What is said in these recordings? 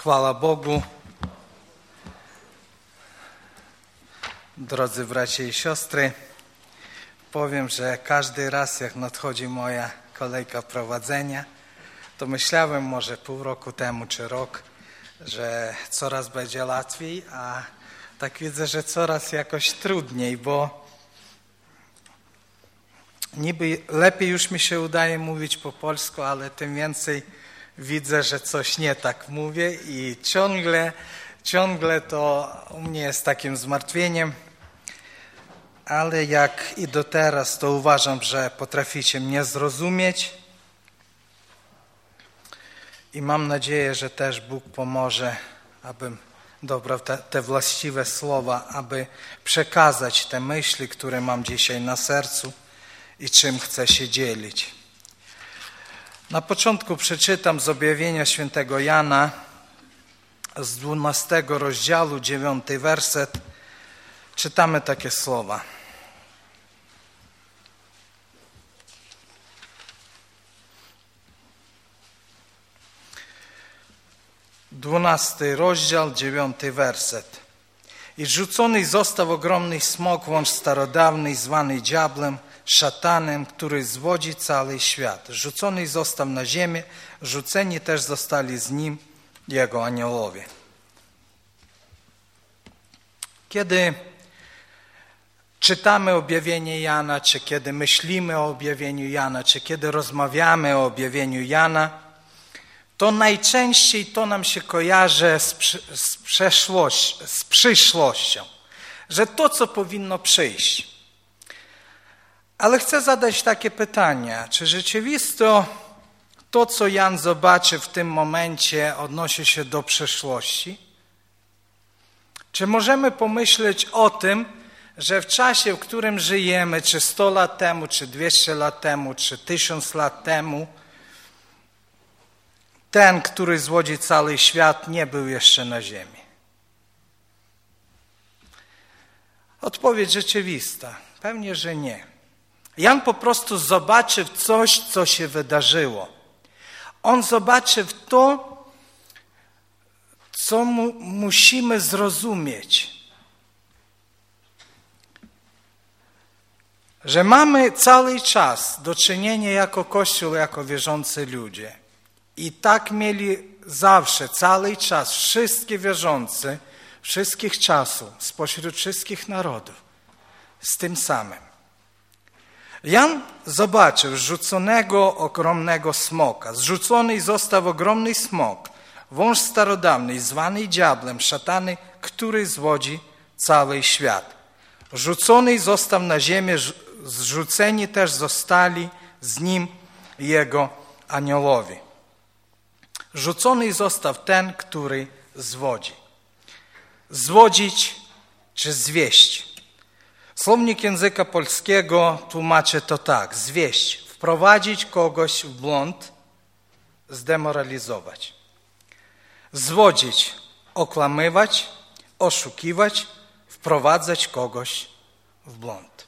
Chwała Bogu. Drodzy bracia i siostry, powiem, że każdy raz jak nadchodzi moja kolejka prowadzenia, to myślałem może pół roku temu czy rok, że coraz będzie łatwiej, a tak widzę, że coraz jakoś trudniej, bo niby lepiej już mi się udaje mówić po polsku, ale tym więcej widzę, że coś nie tak mówię i ciągle to u mnie jest takim zmartwieniem, ale jak i do teraz, to uważam, że potraficie mnie zrozumieć i mam nadzieję, że też Bóg pomoże, abym dobrał te właściwe słowa, aby przekazać te myśli, które mam dzisiaj na sercu i czym chcę się dzielić. Na początku przeczytam z objawienia świętego Jana z 12 rozdziału, 9 werset. Czytamy takie słowa. Dwunasty rozdział, 9 werset. I rzucony został ogromny smok, wąż starodawny, zwany diablem, szatanem, który zwodzi cały świat. Rzucony został na ziemię, rzuceni też zostali z nim jego aniołowie. Kiedy czytamy objawienie Jana, czy kiedy myślimy o objawieniu Jana, czy kiedy rozmawiamy o objawieniu Jana, to najczęściej to nam się kojarzy z przyszłością, że to, co powinno przyjść. Ale chcę zadać takie pytanie, czy rzeczywiście to, co Jan zobaczy w tym momencie, odnosi się do przeszłości? Czy możemy pomyśleć o tym, że w czasie, w którym żyjemy, czy 100 lat temu, czy 200 lat temu, czy 1000 lat temu, ten, który zwodzi cały świat, nie był jeszcze na ziemi? Odpowiedź rzeczywista. Pewnie, że nie. Jan po prostu zobaczył coś, co się wydarzyło. On zobaczył to, co musimy zrozumieć. Że mamy cały czas do czynienia jako Kościół, jako wierzący ludzie. I tak mieli zawsze, cały czas, wszystkie wierzący, wszystkich czasów, spośród wszystkich narodów, z tym samym. Jan zobaczył zrzuconego ogromnego smoka. Zrzucony został ogromny smok, wąż starodawny, zwany diablem, szatany, który zwodzi cały świat. Rzucony został na ziemię, zrzuceni też zostali z nim jego aniołowie. Rzucony został ten, który zwodzi. Zwodzić czy zwieść. Słownik języka polskiego tłumaczy to tak. Zwieść, wprowadzić kogoś w błąd, zdemoralizować. Zwodzić, okłamywać, oszukiwać, wprowadzać kogoś w błąd.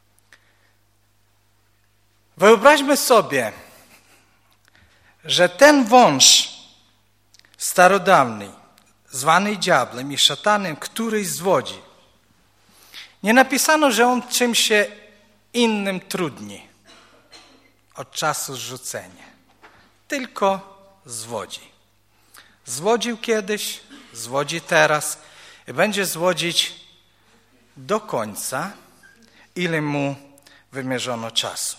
Wyobraźmy sobie, że ten wąż starodawny, zwany diablem i szatanem, który zwodzi, nie napisano, że on czymś się innym trudni od czasu zrzucenia. Tylko zwodzi. Zwodził kiedyś, zwodzi teraz i będzie zwodzić do końca, ile mu wymierzono czasu.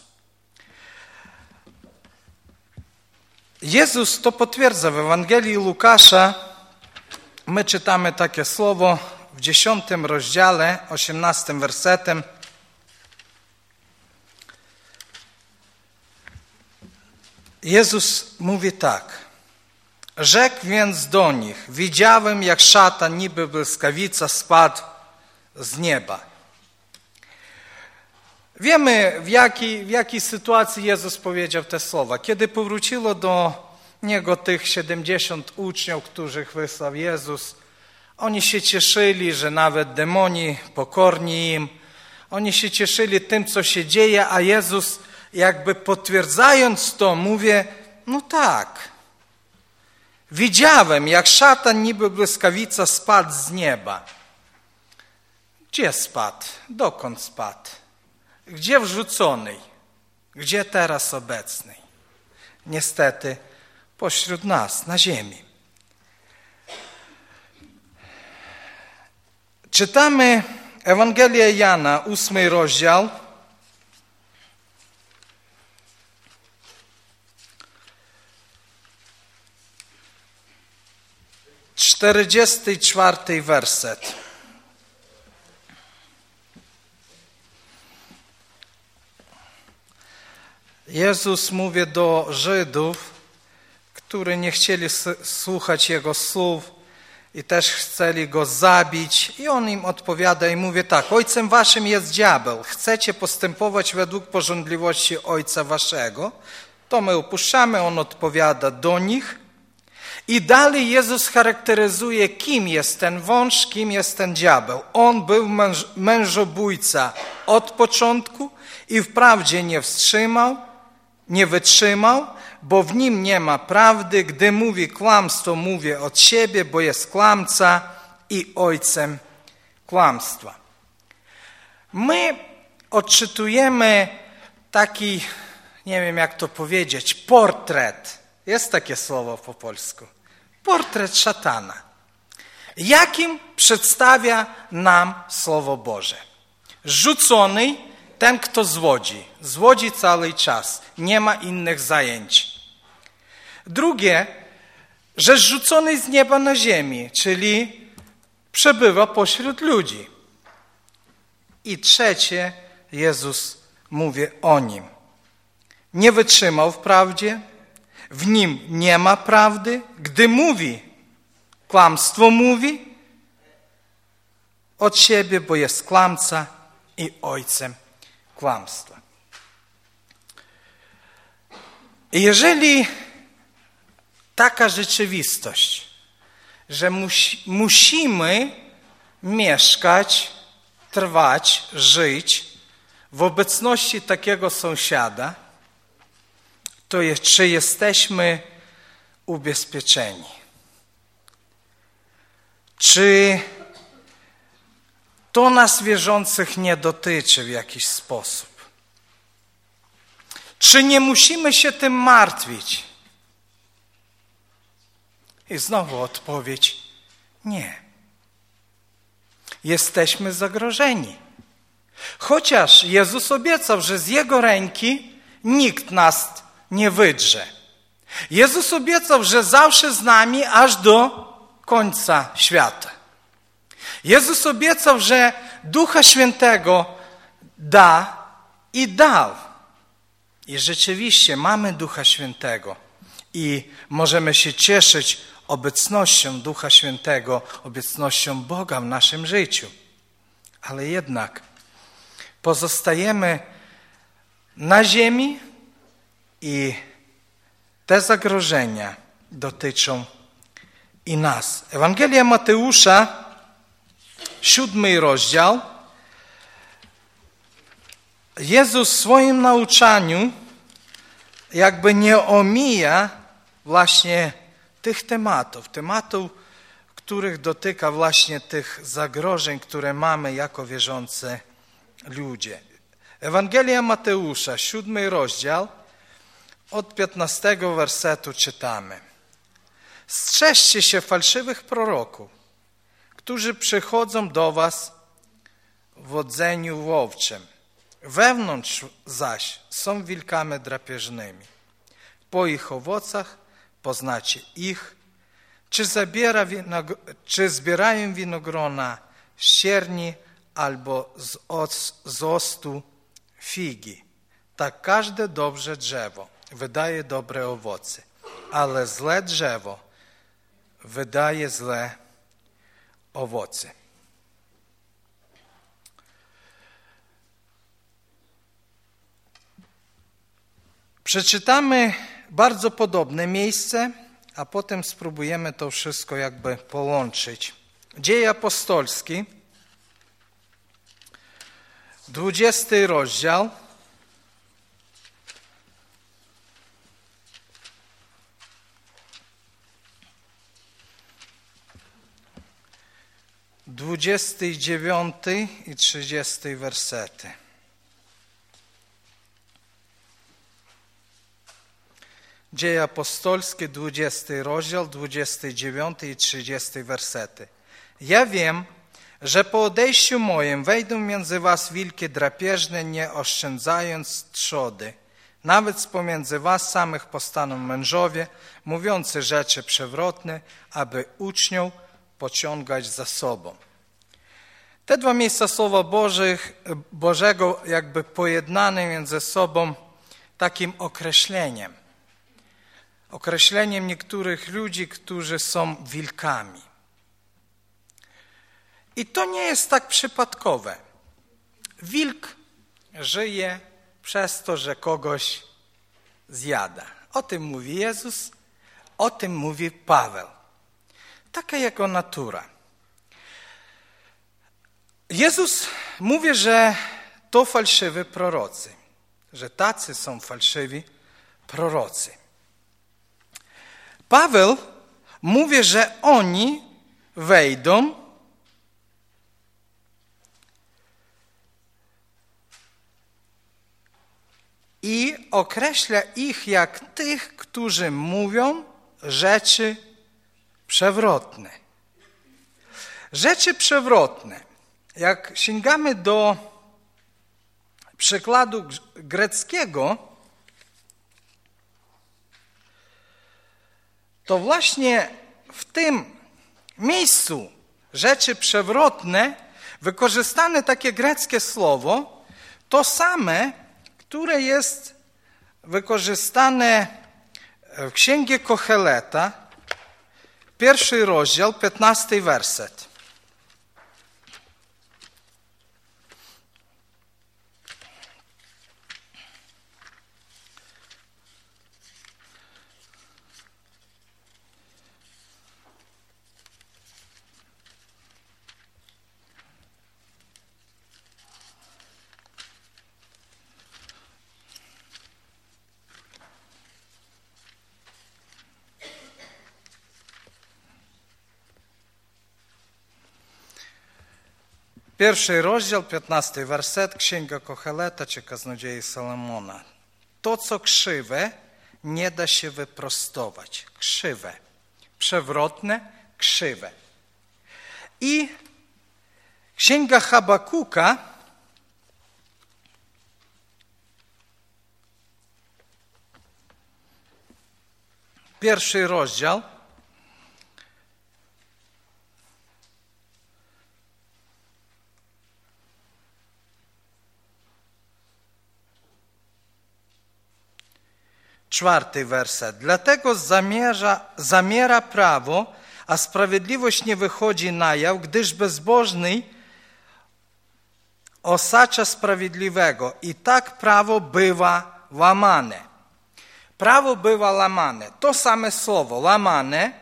Jezus to potwierdza w Ewangelii Łukasza. My czytamy takie słowo w 10 rozdziale, 18 wersetem. Jezus mówi tak. Rzekł więc do nich, widziałem, jak szatan niby błyskawica spadł z nieba. Wiemy, w jakiej sytuacji Jezus powiedział te słowa. Kiedy powróciło do Niego tych 70 uczniów, których wysłał Jezus, oni się cieszyli, że nawet demoni pokorni im. Oni się cieszyli tym, co się dzieje, a Jezus jakby potwierdzając to mówi, no tak, Widziałem, jak szatan niby błyskawica spadł z nieba. Gdzie spadł? Dokąd spadł? Gdzie wrzucony? Gdzie teraz obecny? Niestety pośród nas, na ziemi. Czytamy Ewangelię Jana, 8 rozdział. 44 werset. Jezus mówi do Żydów, którzy nie chcieli słuchać Jego słów i też chcieli Go zabić. I On im odpowiada i mówi tak: Ojcem waszym jest diabeł. Chcecie postępować według pożądliwości Ojca waszego? To my opuszczamy. On odpowiada do nich. I dalej Jezus charakteryzuje, kim jest ten wąż, kim jest ten diabeł. On był mężobójca od początku i wprawdzie nie wytrzymał, bo w nim nie ma prawdy. Gdy mówi kłamstwo, mówi od siebie, bo jest kłamca i ojcem kłamstwa. My odczytujemy taki, nie wiem jak to powiedzieć, portret. Jest takie słowo po polsku. Portret szatana. Jakim przedstawia nam Słowo Boże? Rzucony, ten kto zwodzi. Zwodzi cały czas. Nie ma innych zajęć. Drugie, że zrzucony z nieba na ziemi, czyli przebywa pośród ludzi. I trzecie, Jezus mówi o nim. Nie wytrzymał wprawdzie, w nim nie ma prawdy. Gdy mówi, kłamstwo mówi od siebie, bo jest kłamca i ojcem kłamstwa. I jeżeli taka rzeczywistość, że musimy mieszkać, trwać, żyć w obecności takiego sąsiada, to czy jesteśmy ubezpieczeni? Czy to nas wierzących nie dotyczy w jakiś sposób? Czy nie musimy się tym martwić? I znowu odpowiedź: nie. Jesteśmy zagrożeni. Chociaż Jezus obiecał, że z Jego ręki nikt nas nie wydrze. Jezus obiecał, że zawsze z nami aż do końca świata. Jezus obiecał, że Ducha Świętego da i dał. I rzeczywiście mamy Ducha Świętego i możemy się cieszyć obecnością Ducha Świętego, obecnością Boga w naszym życiu. Ale jednak pozostajemy na ziemi i te zagrożenia dotyczą i nas. Ewangelia Mateusza, 7 rozdział. Jezus w swoim nauczaniu jakby nie omija właśnie tych tematów, których dotyka właśnie tych zagrożeń, które mamy jako wierzący ludzie. Ewangelia Mateusza, 7 rozdział, od 15 wersetu czytamy. Strzeżcie się fałszywych proroków, którzy przychodzą do was w odzeniu łowczym. Wewnątrz zaś są wilkami drapieżnymi. Po ich owocach poznacie ich. Czy zbierają winogrona z cierni albo z ostu figi. Tak każde dobre drzewo wydaje dobre owoce, ale złe drzewo wydaje złe owoce. Przeczytamy bardzo podobne miejsce, a potem spróbujemy to wszystko jakby połączyć. Dzieje apostolskie, 20 rozdział. 29 i 30 wersety. Dzieje apostolskie, 20 rozdział, 29 i 30 wersety. Ja wiem, że po odejściu moim wejdą między was wilki drapieżne, nie oszczędzając trzody. Nawet z pomiędzy was samych powstaną mężowie, mówiący rzeczy przewrotne, aby uczniów pociągać za sobą. Te dwa miejsca Słowa Bożego jakby pojednane między sobą takim określeniem. Określeniem niektórych ludzi, którzy są wilkami. I to nie jest tak przypadkowe. Wilk żyje przez to, że kogoś zjada. O tym mówi Jezus, o tym mówi Paweł. Taka jego natura. Jezus mówi, że to fałszywi prorocy, że tacy są fałszywi prorocy. Paweł mówi, że oni wejdą i określa ich jak tych, którzy mówią rzeczy przewrotne. Rzeczy przewrotne. Jak sięgamy do przykładu greckiego, to właśnie w tym miejscu rzeczy przewrotne wykorzystane takie greckie słowo, to same, które jest wykorzystane w Księgi Kocheleta, 1 rozdział, 15 werset. Pierwszy rozdział, 15 werset, Księga Kocheleta czy Kaznodziei Salomona. To, co krzywe, nie da się wyprostować. Krzywe. Przewrotne, krzywe. I Księga Habakuka, pierwszy rozdział, czwarty werset. Dlatego zamiera prawo, a sprawiedliwość nie wychodzi na jaw, gdyż bezbożny osacza sprawiedliwego i tak prawo bywa łamane. Prawo bywa łamane. To same słowo łamane,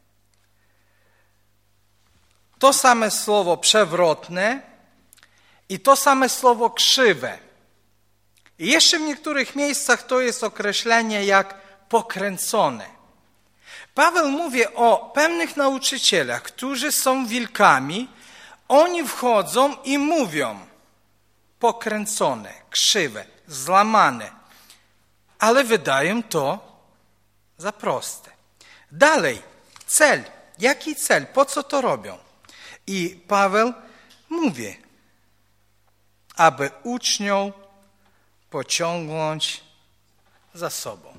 to same słowo przewrotne i to same słowo krzywe. I jeszcze w niektórych miejscach to jest określenie jak pokręcone. Paweł mówi o pewnych nauczycielach, którzy są wilkami. Oni wchodzą i mówią pokręcone, krzywe, złamane, ale wydają to za proste. Dalej, cel. Jaki cel? Po co to robią? I Paweł mówi, aby uczniów pociągnąć za sobą.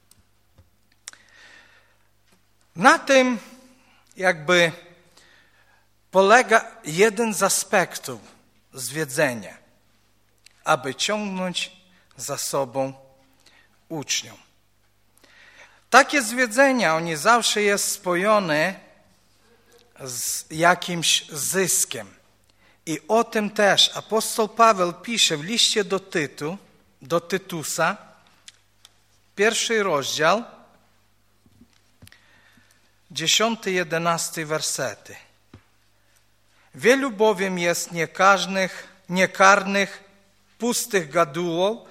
Na tym jakby polega jeden z aspektów zwiedzenia, aby ciągnąć za sobą uczniów. Takie zwiedzenia, oni zawsze jest spojone z jakimś zyskiem. I o tym też apostoł Paweł pisze w liście do Tytusa, 1 rozdział, 10-11 wersety. Wielu bowiem jest niekarnych, pustych gadułów,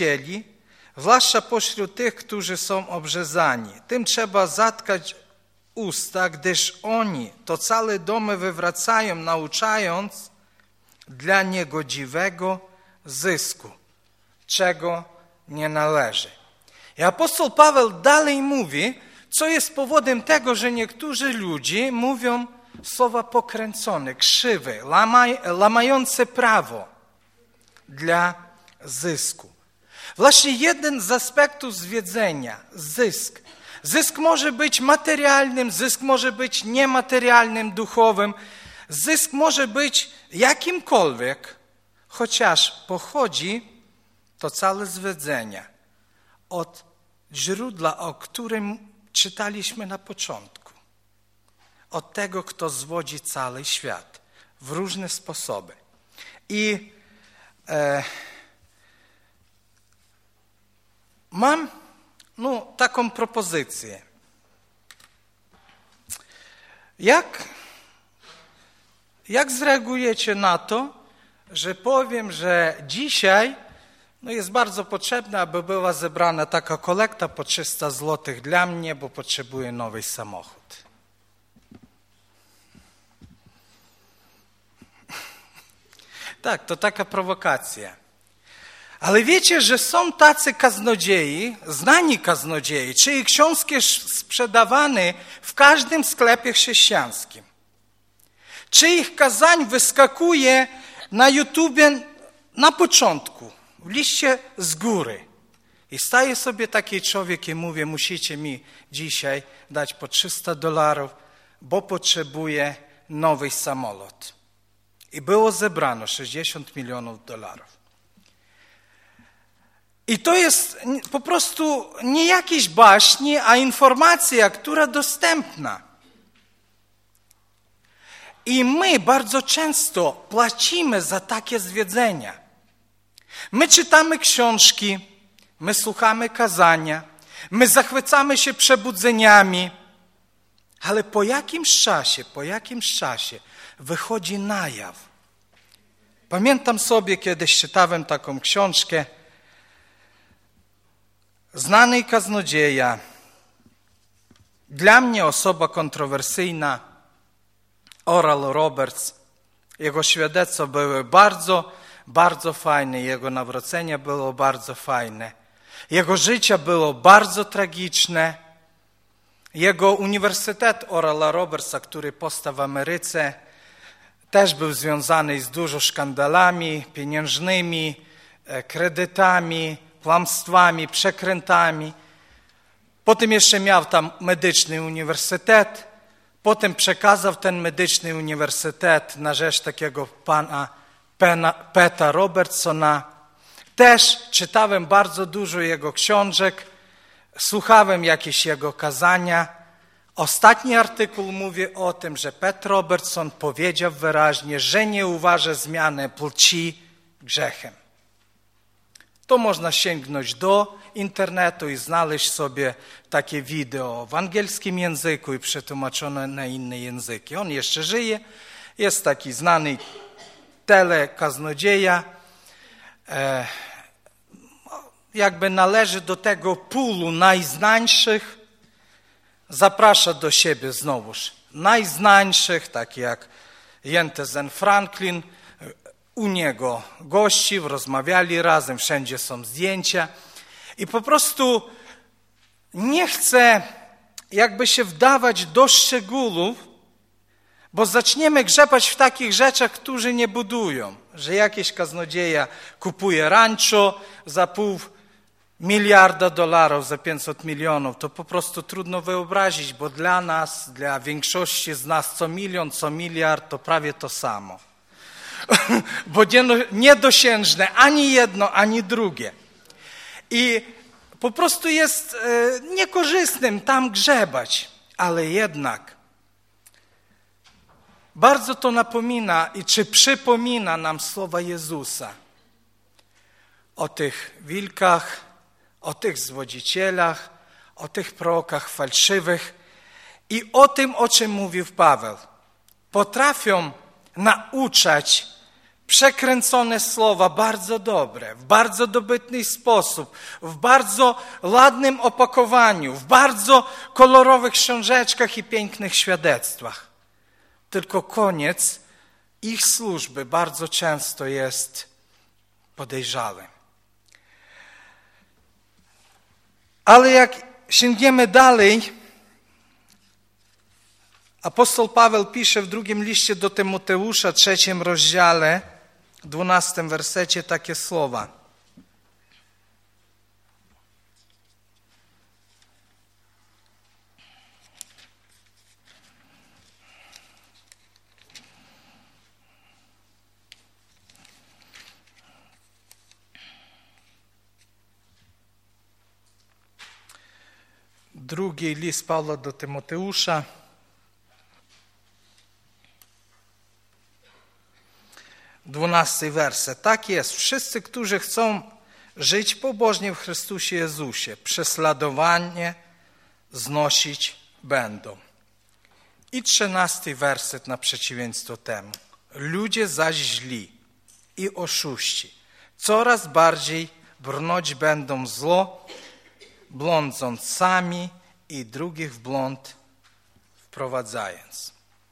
złodzicieli, zwłaszcza pośród tych, którzy są obrzezani. Tym trzeba zatkać usta, gdyż oni to całe domy wywracają, nauczając dla niegodziwego zysku, czego nie należy. I apostoł Paweł dalej mówi, co jest powodem tego, że niektórzy ludzie mówią słowa pokręcone, krzywe, łamające prawo dla zysku. Właśnie jeden z aspektów zwiedzenia, zysk. Zysk może być materialnym, zysk może być niematerialnym, duchowym. Zysk może być jakimkolwiek, chociaż pochodzi to całe zwiedzenie od źródła, o którym czytaliśmy na początku. Od tego, kto zwodzi cały świat w różne sposoby. I mam taką propozycję. Jak zareagujecie na to, że powiem, że dzisiaj jest bardzo potrzebne, aby była zebrana taka kolekta po 300 zł dla mnie, bo potrzebuję nowy samochód. Tak, to taka prowokacja. Ale wiecie, że są tacy kaznodziei, znani kaznodziei, czyje książki sprzedawane w każdym sklepie chrześcijańskim. Czyich kazań wyskakuje na YouTubie na początku, w liście z góry. I staje sobie taki człowiek i mówi, musicie mi dzisiaj dać po $300, bo potrzebuję nowy samolot. I było zebrano $60 milionów. I to jest po prostu nie jakieś baśni, a informacja, która dostępna. I my bardzo często płacimy za takie zwiedzenia. My czytamy książki, my słuchamy kazania, my zachwycamy się przebudzeniami, ale po jakimś czasie wychodzi na jaw. Pamiętam sobie, kiedyś czytałem taką książkę znanej kaznodzieja, dla mnie osoba kontrowersyjna, Oral Roberts. Jego świadectwo były bardzo, bardzo fajne, jego nawrócenie było bardzo fajne. Jego życie było bardzo tragiczne. Jego uniwersytet Orala Robertsa, który powstał w Ameryce, też był związany z dużo szkandalami pieniężnymi, kredytami, kłamstwami, przekrętami. Potem jeszcze miał tam medyczny uniwersytet. Potem przekazał ten medyczny uniwersytet na rzecz takiego pana Peta Robertsona. Też czytałem bardzo dużo jego książek, słuchałem jakieś jego kazania. Ostatni artykuł mówi o tym, że Pat Robertson powiedział wyraźnie, że nie uważa zmiany płci grzechem. To można sięgnąć do internetu i znaleźć sobie takie wideo w angielskim języku i przetłumaczone na inne języki. On jeszcze żyje, jest taki znany telekaznodzieja, jakby należy do tego pulu najznańszych, zaprasza do siebie znowuż najznańszych, takie jak Jentezen Franklin, u niego gości, rozmawiali razem, wszędzie są zdjęcia i po prostu nie chcę jakby się wdawać do szczegółów, bo zaczniemy grzebać w takich rzeczach, które nie budują, że jakiś kaznodzieja kupuje rancho za $500 miliarda, za 500 milionów, to po prostu trudno wyobrazić, bo dla nas, dla większości z nas co milion, co miliard to prawie to samo. Bo niedosiężne ani jedno, ani drugie. I po prostu jest niekorzystnym tam grzebać, ale jednak bardzo to napomina czy przypomina nam słowa Jezusa o tych wilkach, o tych zwodzicielach, o tych prorokach fałszywych i o tym, o czym mówił Paweł. Potrafią nauczać przekręcone słowa, bardzo dobre, w bardzo dobitny sposób, w bardzo ładnym opakowaniu, w bardzo kolorowych książeczkach i pięknych świadectwach. Tylko koniec ich służby bardzo często jest podejrzały. Ale jak sięgniemy dalej, apostoł Paweł pisze w drugim liście do Tymoteusza, 3 rozdziale, 12 wersecie takie słowa. Drugi list Pawła do Tymoteusza, 12 werset. Tak jest. Wszyscy, którzy chcą żyć pobożnie w Chrystusie Jezusie, prześladowanie znosić będą. I 13 werset na przeciwieństwo temu. Ludzie zaś źli i oszuści coraz bardziej brnąć będą zło, blądząc sami i drugich w błąd wprowadzając.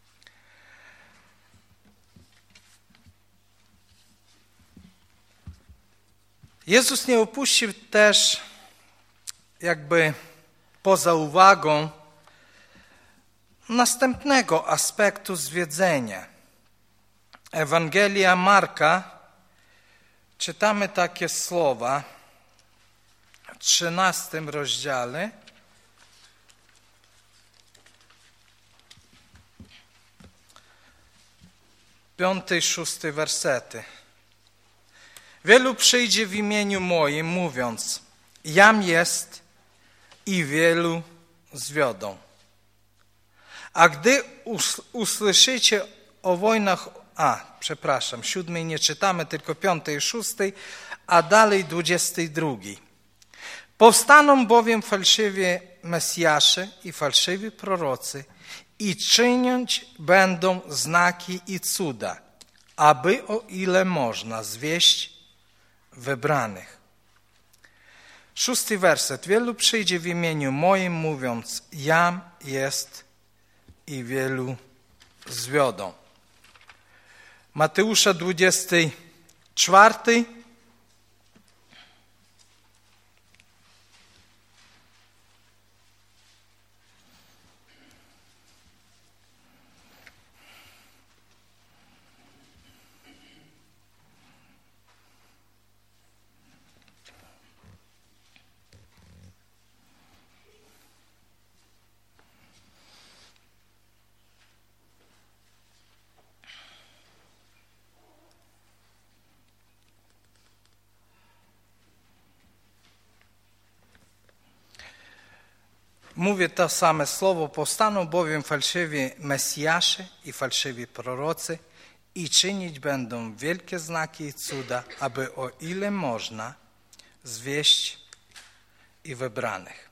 Jezus nie opuścił też jakby poza uwagą następnego aspektu zwiedzenia. Ewangelia Marka, czytamy takie słowa w 13 rozdziale. Piąty i 6 wersety. Wielu przyjdzie w imieniu moim, mówiąc, jam jest, i wielu zwiodą. A gdy usłyszycie o wojnach, 7 nie czytamy, tylko 5 i 6, a dalej 22. Powstaną bowiem fałszywi Mesjasze i fałszywi prorocy i czynić będą znaki i cuda, aby o ile można zwieść wybranych. 6 werset. Wielu przyjdzie w imieniu moim, mówiąc, jam jest, i wielu zwiodą. Mateusza 24. Mówię to same słowo, powstaną bowiem fałszywi Mesjasze i fałszywi prorocy i czynić będą wielkie znaki i cuda, aby o ile można zwieść i wybranych.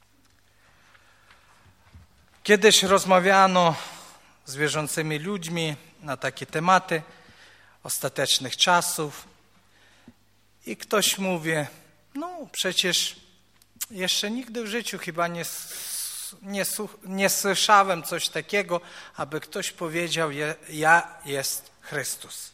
Kiedyś rozmawiano z wierzącymi ludźmi na takie tematy ostatecznych czasów i ktoś mówi, no przecież jeszcze nigdy w życiu chyba nie słyszałem coś takiego, aby ktoś powiedział, ja jest Chrystus.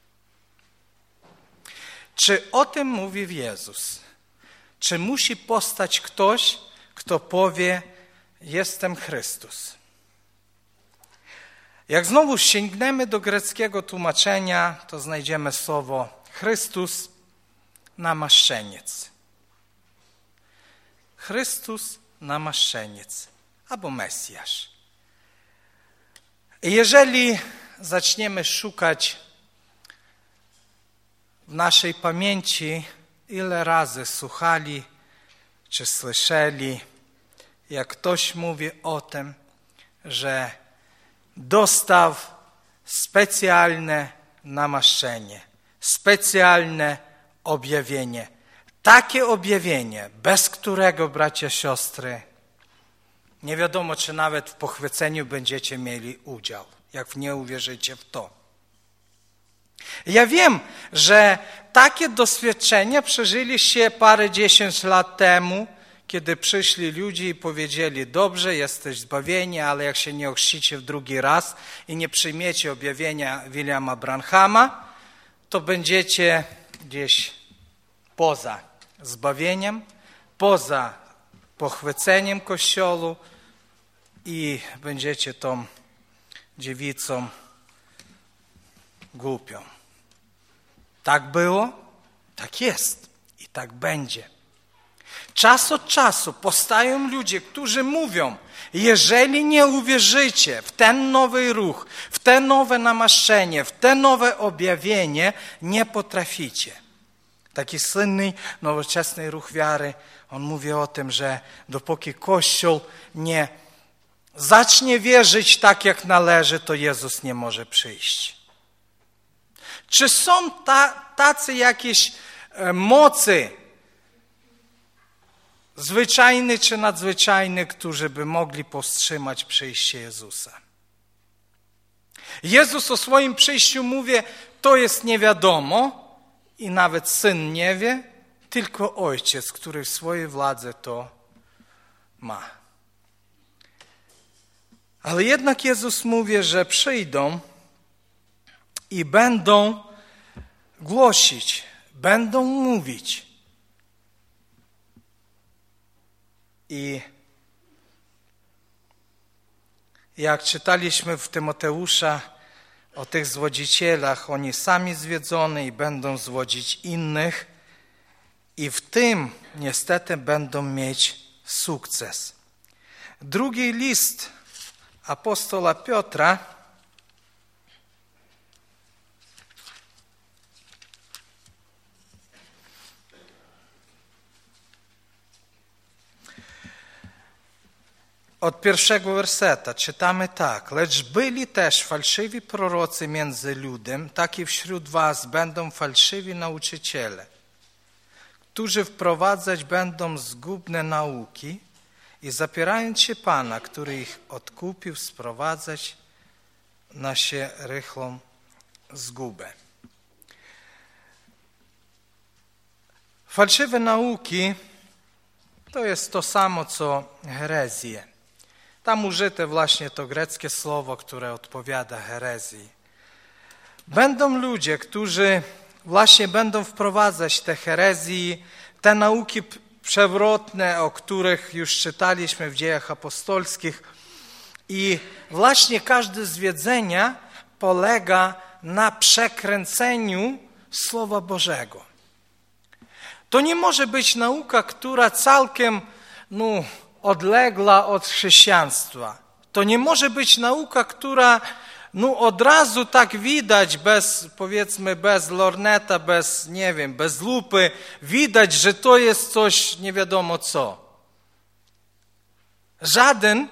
Czy o tym mówi Jezus? Czy musi powstać ktoś, kto powie, jestem Chrystus? Jak znowu sięgniemy do greckiego tłumaczenia, to znajdziemy słowo Chrystus, namaszczeniec. Chrystus, namaszczeniec albo Mesjasz. Jeżeli zaczniemy szukać w naszej pamięci, ile razy słuchali czy słyszeli, jak ktoś mówi o tym, że dostał specjalne namaszczenie, specjalne objawienie. Takie objawienie, bez którego, bracia, siostry, nie wiadomo, czy nawet w pochwyceniu będziecie mieli udział, jak nie uwierzycie w to. Ja wiem, że takie doświadczenia przeżyliście parędziesiąt lat temu, kiedy przyszli ludzie i powiedzieli: dobrze, jesteś zbawieni, ale jak się nie ochrzcicie w drugi raz i nie przyjmiecie objawienia Williama Branhama, to będziecie gdzieś poza zbawieniem, poza pochwyceniem Kościoła i będziecie tą dziewicą głupią. Tak było, tak jest i tak będzie. Czas od czasu powstają ludzie, którzy mówią: jeżeli nie uwierzycie w ten nowy ruch, w te nowe namaszczenie, w te nowe objawienie, nie potraficie. Taki słynny, nowoczesny ruch wiary, on mówi o tym, że dopóki Kościół nie zacznie wierzyć tak, jak należy, to Jezus nie może przyjść. Czy są tacy jakieś mocy zwyczajne czy nadzwyczajne, którzy by mogli powstrzymać przyjście Jezusa? Jezus o swoim przyjściu mówi: to jest nie wiadomo i nawet Syn nie wie, tylko Ojciec, który w swojej władzy to ma. Ale jednak Jezus mówi, że przyjdą i będą głosić, będą mówić. I jak czytaliśmy w Tymoteusza o tych zwodzicielach, oni sami zwiedzone i będą zwodzić innych i w tym niestety będą mieć sukces. Drugi list apostola Piotra, od pierwszego werseta czytamy tak: lecz byli też fałszywi prorocy między ludem, tak i wśród was będą fałszywi nauczyciele, którzy wprowadzać będą zgubne nauki i zapierając się Pana, który ich odkupił, sprowadzać na się rychlą zgubę. Fałszywe nauki to jest to samo, co herezje. Tam użyte właśnie to greckie słowo, które odpowiada herezji. Będą ludzie, którzy właśnie będą wprowadzać te herezji, te nauki przewrotne, o których już czytaliśmy w Dziejach Apostolskich. I właśnie każde zwiedzenie polega na przekręceniu Słowa Bożego. To nie może być nauka, która całkiem odległa od chrześcijaństwa. To nie może być nauka, która od razu tak widać, bez lorneta, bez lupy, widać, że to jest coś nie wiadomo co. Żaden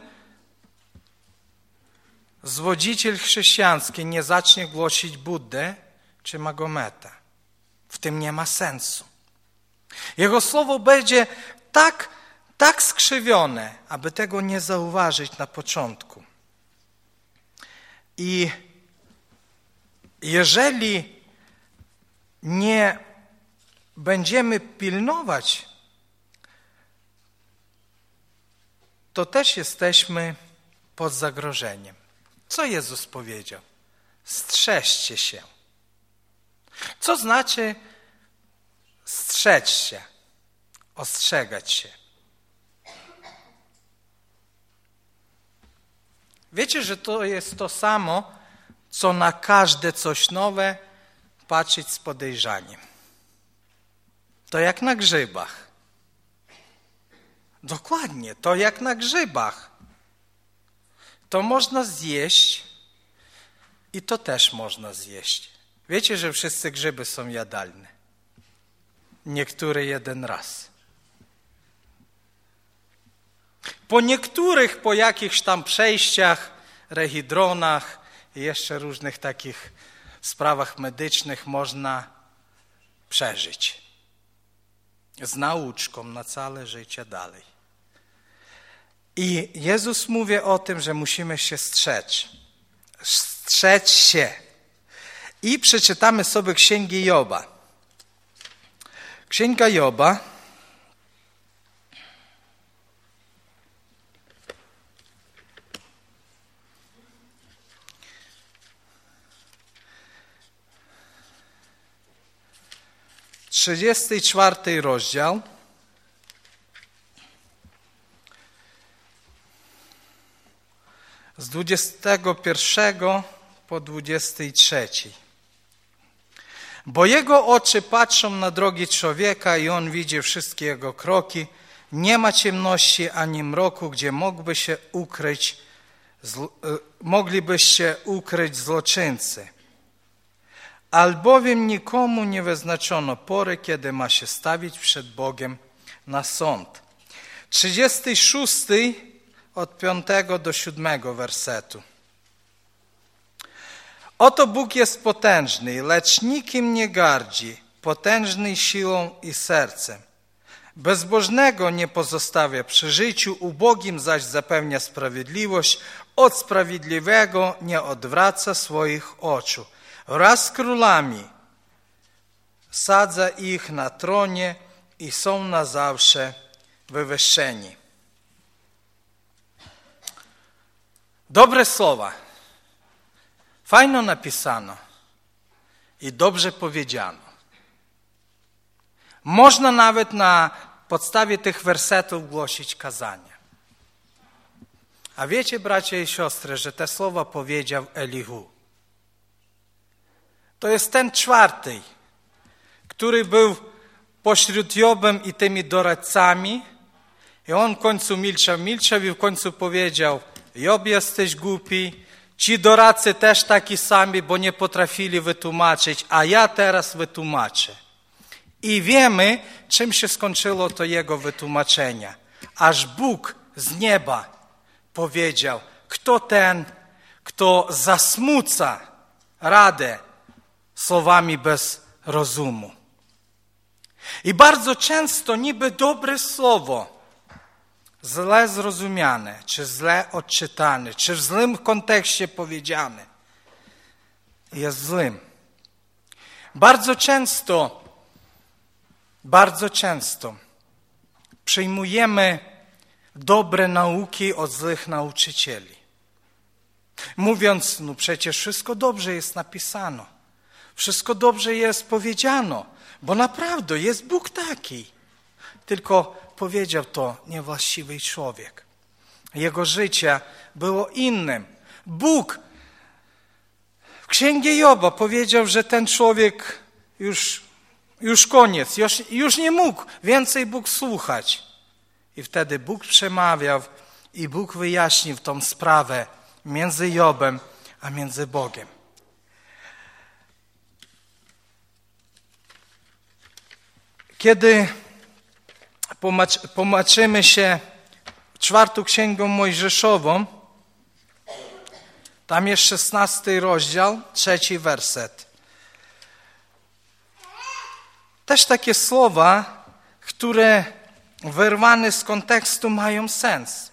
zwodziciel chrześcijański nie zacznie głosić Buddę czy Magometa. W tym nie ma sensu. Jego słowo będzie tak skrzywione, aby tego nie zauważyć na początku. I jeżeli nie będziemy pilnować, to też jesteśmy pod zagrożeniem. Co Jezus powiedział? Strzeżcie się. Co znaczy strzec się? Ostrzegać się. Wiecie, że to jest to samo, co na każde coś nowe patrzeć z podejrzaniem. To jak na grzybach. Dokładnie, to jak na grzybach. To można zjeść i to też można zjeść. Wiecie, że wszyscy grzyby są jadalne. Niektóre jeden raz. Po niektórych, po jakichś tam przejściach, rehidronach i jeszcze różnych takich sprawach medycznych można przeżyć. Z nauczką na całe życie dalej. I Jezus mówi o tym, że musimy się strzec. Strzec się. I przeczytamy sobie Księgę Joba. Księga Joba, (34) rozdział, z 21 po 23. Bo jego oczy patrzą na drogi człowieka i on widzi wszystkie jego kroki. Nie ma ciemności ani mroku, gdzie moglibyście ukryć złoczyńcy. Albowiem nikomu nie wyznaczono pory, kiedy ma się stawić przed Bogiem na sąd. 36 od 5 do 7 wersetu. Oto Bóg jest potężny, lecz nikim nie gardzi, potężny siłą i sercem. Bezbożnego nie pozostawia przy życiu, ubogim zaś zapewnia sprawiedliwość, od sprawiedliwego nie odwraca swoich oczu. Wraz z królami sadza ich na tronie i są na zawsze wywyższeni. Dobre słowa. Fajno napisano i dobrze powiedziano. Można nawet na podstawie tych wersetów głosić kazania. A wiecie, bracia i siostry, że te słowa powiedział Elihu. To jest ten czwarty, który był pośród Jobem i tymi doradcami i on w końcu milczał i w końcu powiedział: Job, jesteś głupi, ci doradcy też taki sami, bo nie potrafili wytłumaczyć, a ja teraz wytłumaczę. I wiemy, czym się skończyło to jego wytłumaczenie. Aż Bóg z nieba powiedział, kto ten, kto zasmuca radę słowami bez rozumu. I bardzo często niby dobre słowo, źle zrozumiane, czy źle odczytane, czy w złym kontekście powiedziane, jest złym. Bardzo często przyjmujemy dobre nauki od złych nauczycieli. Mówiąc, no przecież wszystko dobrze jest napisano, wszystko dobrze jest powiedziano, bo naprawdę jest Bóg taki. Tylko powiedział to niewłaściwy człowiek. Jego życie było innym. Bóg w Księdze Joba powiedział, że ten człowiek już koniec, już nie mógł więcej Bóg słuchać. I wtedy Bóg przemawiał i Bóg wyjaśnił tą sprawę między Jobem a między Bogiem. Kiedy pomaczymy się 4 Księgą Mojżeszową, tam jest 16 rozdział, 3 werset. Też takie słowa, które wyrwane z kontekstu mają sens.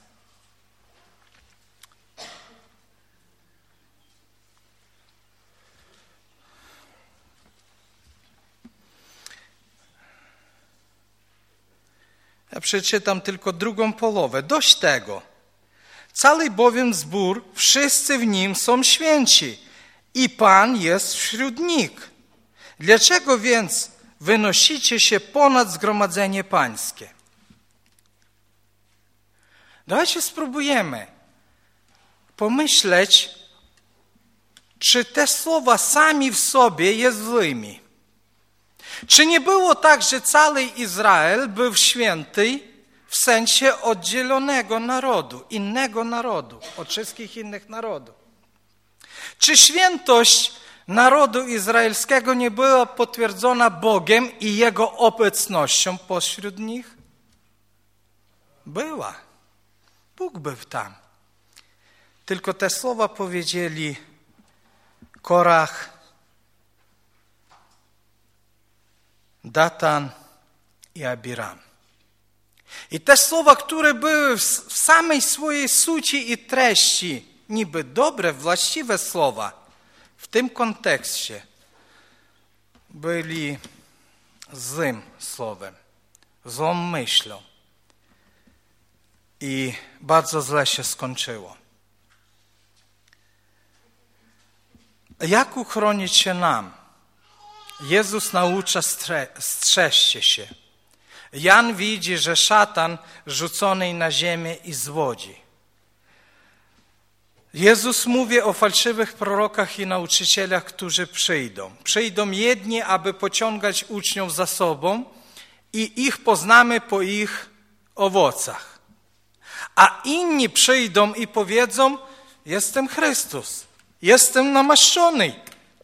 Ja przeczytam tylko drugą połowę. Dość tego. Cały bowiem zbór, wszyscy w nim są święci i Pan jest wśród nich. Dlaczego więc wynosicie się ponad zgromadzenie pańskie? Dawajcie spróbujemy pomyśleć, czy te słowa sami w sobie jest złymi. Czy nie było tak, że cały Izrael był święty w sensie oddzielonego narodu, innego narodu, od wszystkich innych narodów? Czy świętość narodu izraelskiego nie była potwierdzona Bogiem i Jego obecnością pośród nich? Była. Bóg był tam. Tylko te słowa powiedzieli Korach, Datan i Abiram. I te słowa, które były w samej swojej suci i treści, niby dobre, właściwe słowa, w tym kontekście byli złym słowem, złą myślą i bardzo źle się skończyło. Jak uchronić się nam? Jezus naucza strzeżcie się. Jan widzi, że szatan rzucony na ziemię i zwodzi. Jezus mówi o fałszywych prorokach i nauczycielach, którzy przyjdą. Przyjdą jedni, aby pociągać uczniów za sobą i ich poznamy po ich owocach. A inni przyjdą i powiedzą, jestem Chrystus, jestem namaszczony.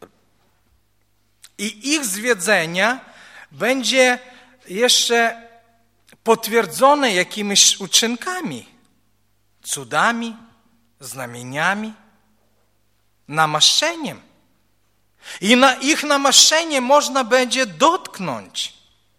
I ich zwiedzenia będzie jeszcze potwierdzone jakimiś uczynkami, cudami, znamieniami, namaszczeniem. I na ich namaszczenie można będzie dotknąć.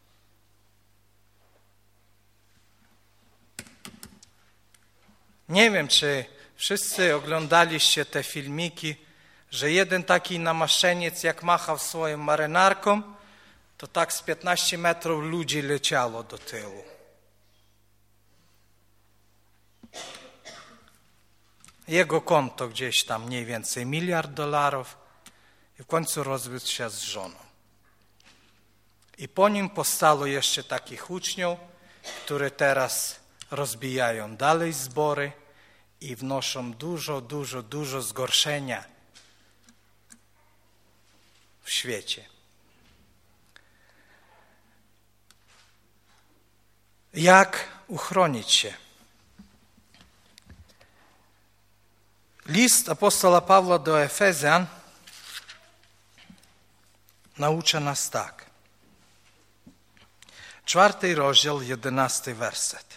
Nie wiem, czy wszyscy oglądaliście te filmiki, że jeden taki namaszczeniec, jak machał swoją marynarką, to tak z 15 metrów ludzi leciało do tyłu. Jego konto gdzieś tam mniej więcej $1 miliard i w końcu rozwiódł się z żoną. I po nim powstało jeszcze takich uczniów, które teraz rozbijają dalej zbory i wnoszą dużo zgorszenia w świecie. Jak uchronić się? List apostola Pawła do Efezjan naucza nas tak. 4 rozdział, 11 werset.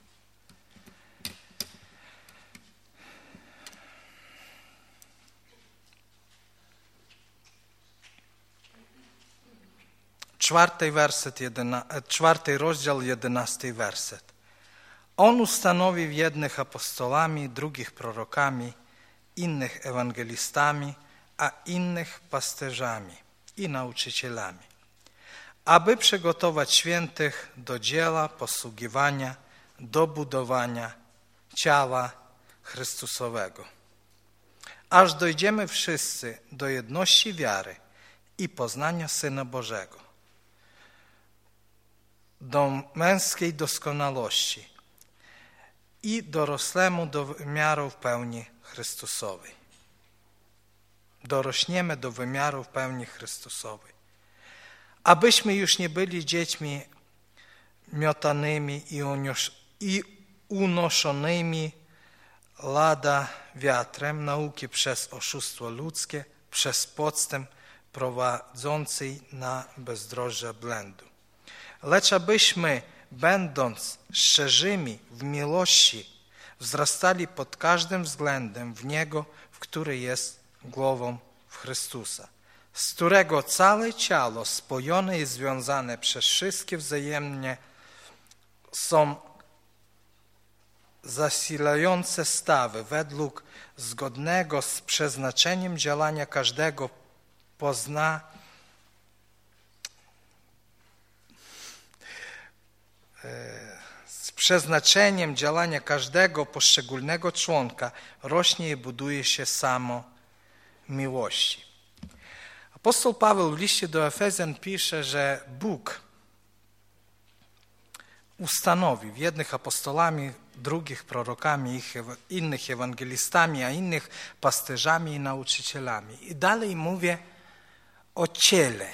Czwarty rozdział, 11 werset. On ustanowił jednych apostolami, drugich prorokami, innych ewangelistami, a innych pasterzami i nauczycielami, aby przygotować świętych do dzieła posługiwania, do budowania ciała Chrystusowego. Aż dojdziemy wszyscy do jedności wiary i poznania Syna Bożego, do męskiej doskonałości i dorosłemu do wymiaru w pełni Chrystusowej. Dorośniemy do wymiaru w pełni Chrystusowej. Abyśmy już nie byli dziećmi miotanymi i unoszonymi lada wiatrem nauki przez oszustwo ludzkie, przez podstęp prowadzący na bezdroża błędu. Lecz abyśmy, będąc szczerzymi w miłości, wzrastali pod każdym względem w Niego, w który jest głową w Chrystusa, z którego całe ciało spojone i związane przez wszystkie wzajemnie są zasilające stawy według zgodnego z przeznaczeniem działania każdego poszczególnego członka rośnie i buduje się samo miłości. Apostoł Paweł w liście do Efezjan pisze, że Bóg ustanowił jednych apostolami, drugich prorokami, innych ewangelistami, a innych pasterzami i nauczycielami. I dalej mówię o ciele.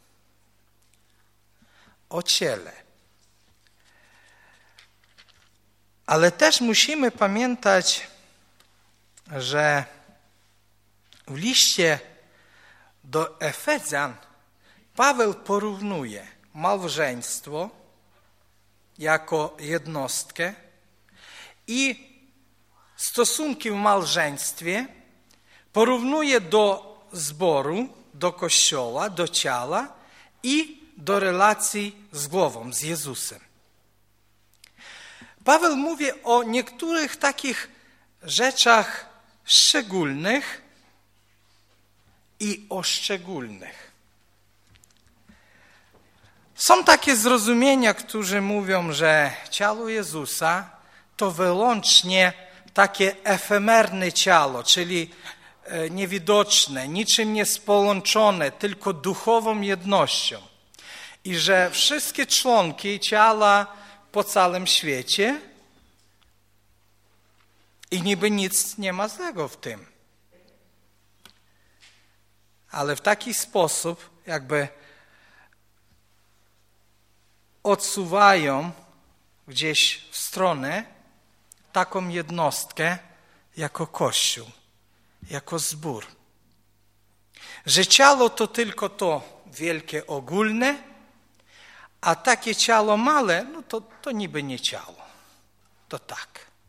O ciele. Ale też musimy pamiętać, że w liście do Efezjan Paweł porównuje małżeństwo jako jednostkę i stosunki w małżeństwie porównuje do zboru, do Kościoła, do ciała i do relacji z głową, z Jezusem. Paweł mówi o niektórych takich rzeczach szczególnych i o szczególnych. Są takie zrozumienia, którzy mówią, że ciało Jezusa to wyłącznie takie efemerne ciało, czyli niewidoczne, niczym nie połączone, tylko duchową jednością. I że wszystkie członki ciała po całym świecie i niby nic nie ma złego w tym. Ale w taki sposób jakby odsuwają gdzieś w stronę taką jednostkę jako Kościół, jako zbór. Że ciało to tylko to wielkie, ogólne, a takie ciało małe, no to niby nie ciało. To tak.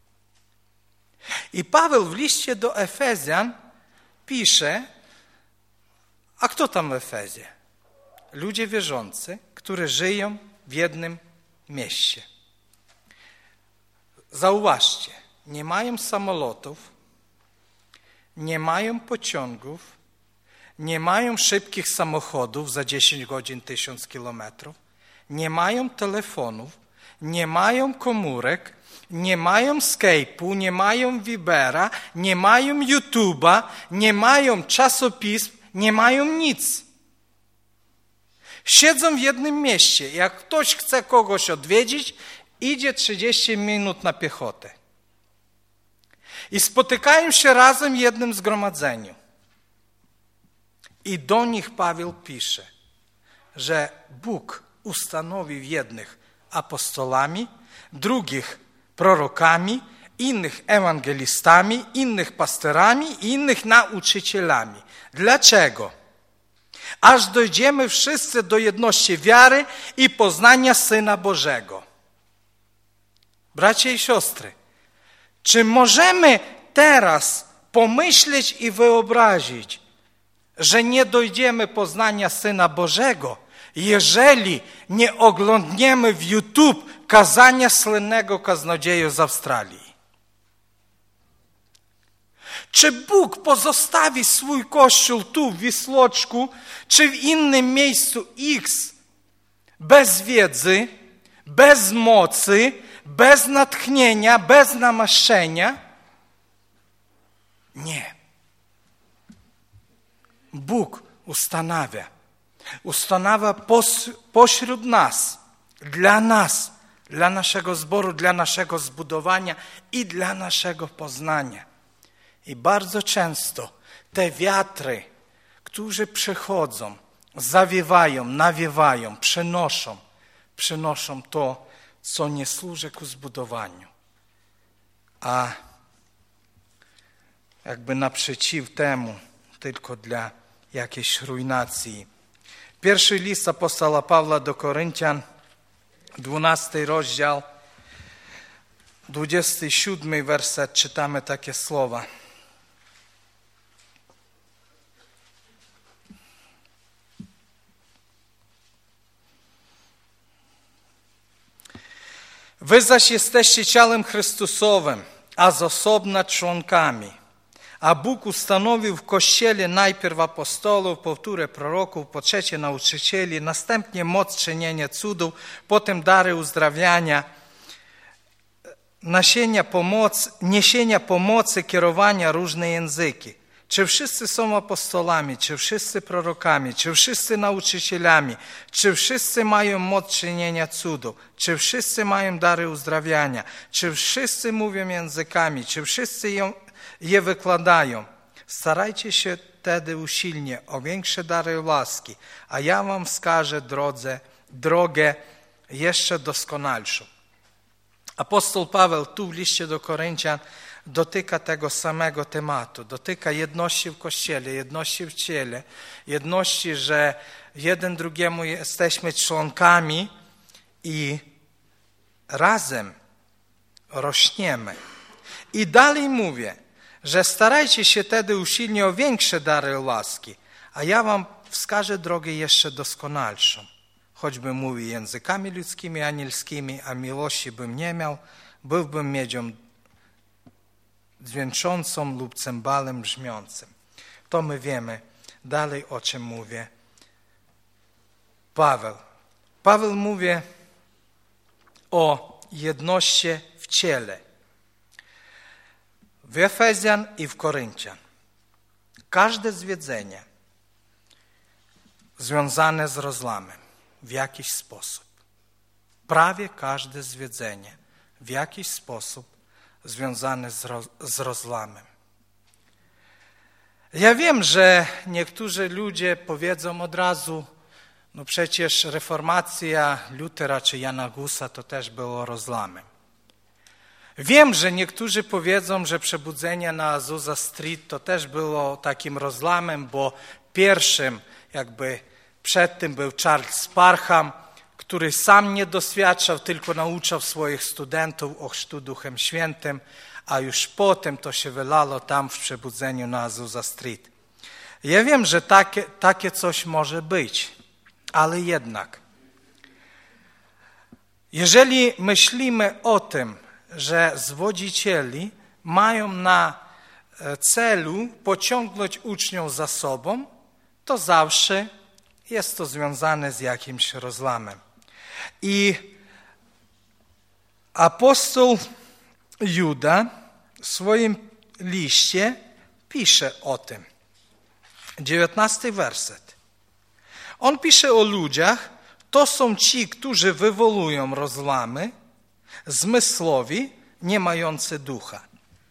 I Paweł w liście do Efezjan pisze, a kto tam w Efezie? Ludzie wierzący, którzy żyją w jednym mieście. Zauważcie, nie mają samolotów, nie mają pociągów, nie mają szybkich samochodów za 10 godzin 1000 kilometrów, nie mają telefonów, nie mają komórek, nie mają Skype'u, nie mają Vibera, nie mają YouTube'a, nie mają czasopism, nie mają nic. Siedzą w jednym mieście. Jak ktoś chce kogoś odwiedzić, idzie 30 minut na piechotę. I spotykają się razem w jednym zgromadzeniu. I do nich Paweł pisze, że Bóg ustanowił jednych apostolami, drugich prorokami, innych ewangelistami, innych pastorami i innych nauczycielami. Dlaczego? Aż dojdziemy wszyscy do jedności wiary i poznania Syna Bożego. Bracia i siostry, czy możemy teraz pomyśleć i wyobrazić, że nie dojdziemy poznania Syna Bożego, jeżeli nie oglądniemy w YouTube kazania słynnego kaznodzieja z Australii? Czy Bóg pozostawi swój Kościół tu w Wisłoczku, czy w innym miejscu X bez wiedzy, bez mocy, bez natchnienia, bez namaszczenia? Nie. Bóg ustanawia pośród nas, dla naszego zboru, dla naszego zbudowania i dla naszego poznania. I bardzo często te wiatry, które przychodzą, zawiewają, nawiewają, przynoszą to, co nie służy ku zbudowaniu, a jakby naprzeciw temu tylko dla jakiejś ruinacji. Pierwszy list apostoła Pawła do Koryntian, 12 rozdział, 27 werset, czytamy takie słowa. Wy zaś jesteście ciałem Chrystusowym, a z osobna członkami. A Bóg ustanowił w Kościele najpierw apostołów, powtórę proroków, po trzecie nauczycieli, następnie moc czynienia cudów, potem dary uzdrawiania, niesienia pomocy, kierowania różne języki. Czy wszyscy są apostolami, czy wszyscy prorokami, czy wszyscy nauczycielami, czy wszyscy mają moc czynienia cudów, czy wszyscy mają dary uzdrawiania, czy wszyscy mówią językami, czy wszyscy je wykładają. Starajcie się wtedy usilnie o większe dary łaski, a ja wam wskażę drogę jeszcze doskonalszą. Apostoł Paweł tu w liście do Koryntian dotyka tego samego tematu, dotyka jedności w Kościele, jedności w ciele, jedności, że jeden drugiemu jesteśmy członkami i razem rośniemy. I dalej mówię, że starajcie się wtedy usilnie o większe dary łaski, a ja wam wskażę drogę jeszcze doskonalszą. Choćbym mówił językami ludzkimi, anielskimi, a miłości bym nie miał, byłbym miedzią dźwięczącą lub cymbalem brzmiącym. To my wiemy dalej, o czym mówię Paweł. Paweł mówi o jedności w ciele. W Efezjan i w Koryntian. Każde zwiedzenie związane z rozlamem w jakiś sposób. Prawie każde zwiedzenie w jakiś sposób związane z rozlamem. Ja wiem, że niektórzy ludzie powiedzą od razu, no przecież reformacja Lutera czy Jana Husa to też było rozlamem. Wiem, że niektórzy powiedzą, że przebudzenie na Azusa Street to też było takim rozlamem, bo pierwszym przed tym był Charles Parham, który sam nie doświadczał, tylko nauczał swoich studentów o chrztu Duchem Świętym, a już potem to się wylało tam w przebudzeniu na Azusa Street. Ja wiem, że takie coś może być, ale jednak, jeżeli myślimy o tym, że zwodzicieli mają na celu pociągnąć uczniów za sobą, to zawsze jest to związane z jakimś rozlamem. I apostoł Juda w swoim liście pisze o tym. 19 werset. On pisze o ludziach, to są ci, którzy wywołują rozlamy, zmysłowi, nie mający ducha.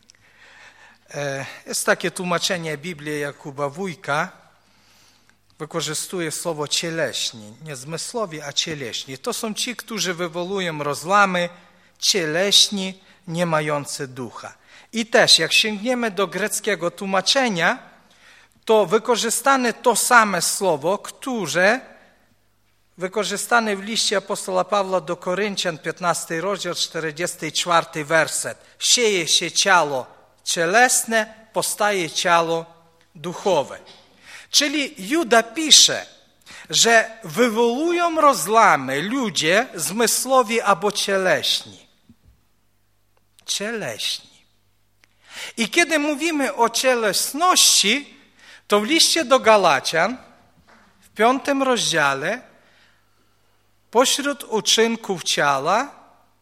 Jest takie tłumaczenie Biblii Jakuba Wójka, wykorzystuje słowo cieleśni, nie zmysłowi, a cieleśni. To są ci, którzy wywołują rozlamy, cieleśni, nie mający ducha. I też, jak sięgniemy do greckiego tłumaczenia, to wykorzystane to same słowo, które wykorzystane w liście apostola Pawła do Koryntian, 15 rozdział, 44 werset. Sieje się ciało cielesne, powstaje ciało duchowe. Czyli Juda pisze, że wywołują rozlamy ludzie zmysłowi albo cieleśni. Cieleśni. I kiedy mówimy o cielesności, to w liście do Galacjan, w 5 rozdziale, pośród uczynków ciała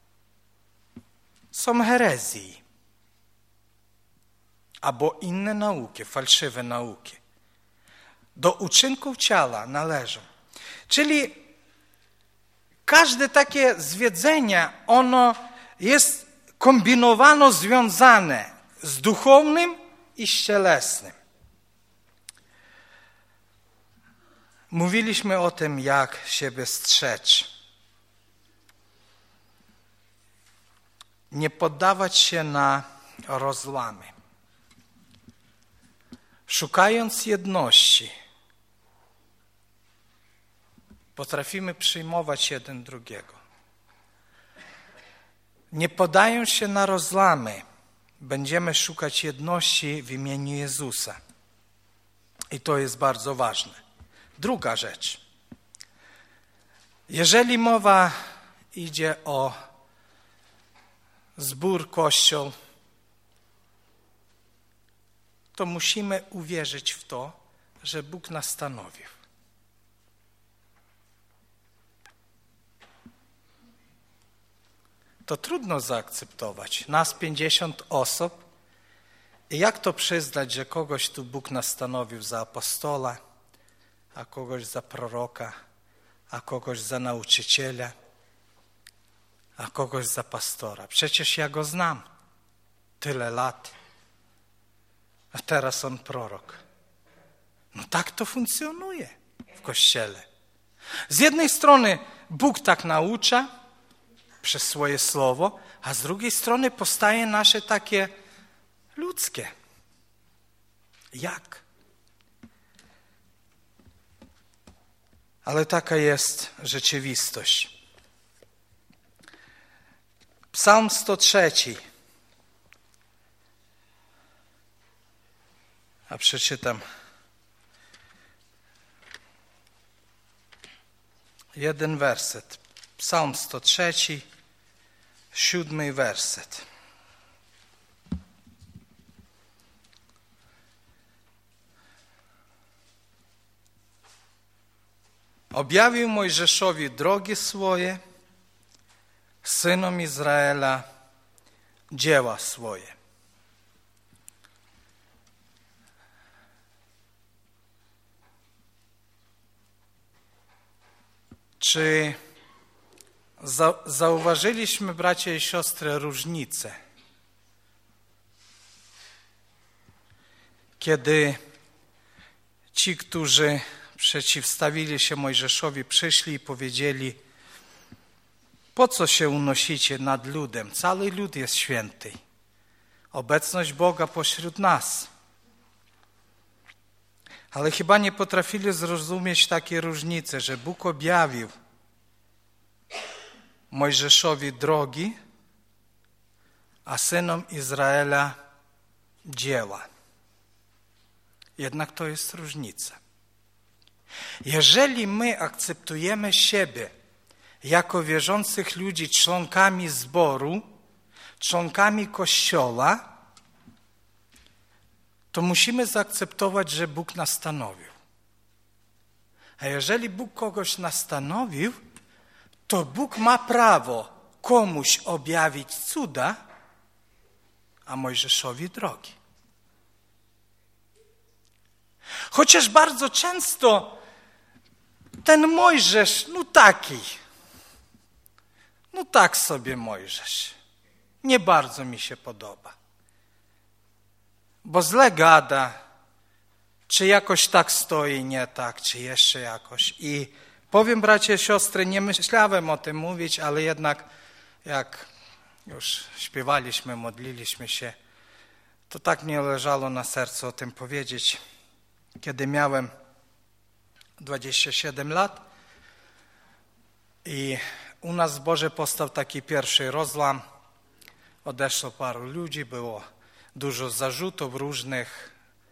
są herezji albo inne nauki, fałszywe nauki. Do uczynków ciała należą. Czyli każde takie zwiedzenie, ono jest kombinowano związane z duchownym i z cielesnym. Mówiliśmy o tym, jak siebie strzec. Nie poddawać się na rozlamy. Szukając jedności, potrafimy przyjmować jeden drugiego. Nie poddając się na rozlamy, będziemy szukać jedności w imieniu Jezusa. I to jest bardzo ważne. Druga rzecz. Jeżeli mowa idzie o zbór, kościół, to musimy uwierzyć w to, że Bóg nas stanowił. To trudno zaakceptować. Nas 50 osób. I jak to przyznać, że kogoś tu Bóg nas stanowił za apostola, a kogoś za proroka, a kogoś za nauczyciela, a kogoś za pastora? Przecież ja go znam tyle lat, a teraz on prorok. No tak to funkcjonuje w Kościele. Z jednej strony Bóg tak naucza przez swoje słowo, a z drugiej strony powstaje nasze takie ludzkie. Jak? Ale taka jest rzeczywistość. Psalm 103. A przeczytam jeden werset. Psalm 103, 7 werset. objawił Mojżeszowi drogi swoje, synom Izraela dzieła swoje. Czy zauważyliśmy, bracia i siostry, różnicę? Kiedy ci, którzy przeciwstawili się Mojżeszowi, przyszli i powiedzieli: po co się unosicie nad ludem? Cały lud jest święty. Obecność Boga pośród nas. Ale chyba nie potrafili zrozumieć takiej różnicy, że Bóg objawił Mojżeszowi drogi, a synom Izraela dzieła. Jednak to jest różnica. Jeżeli my akceptujemy siebie jako wierzących ludzi członkami zboru, członkami Kościoła, to musimy zaakceptować, że Bóg nas stanowił. A jeżeli Bóg kogoś nastanowił, to Bóg ma prawo komuś objawić cuda, a Mojżeszowi drogi. Chociaż bardzo często ten Mojżesz, tak sobie Mojżesz. Nie bardzo mi się podoba. Bo źle gada, czy jakoś tak stoi, nie tak, czy jeszcze jakoś. I powiem, bracia i siostry, nie myślałem o tym mówić, ale jednak jak już śpiewaliśmy, modliliśmy się, to tak mnie leżało na sercu o tym powiedzieć. Kiedy miałem 27 lat i u nas w zborze powstał taki pierwszy rozłam, odeszło paru ludzi, było dużo zarzutów różnych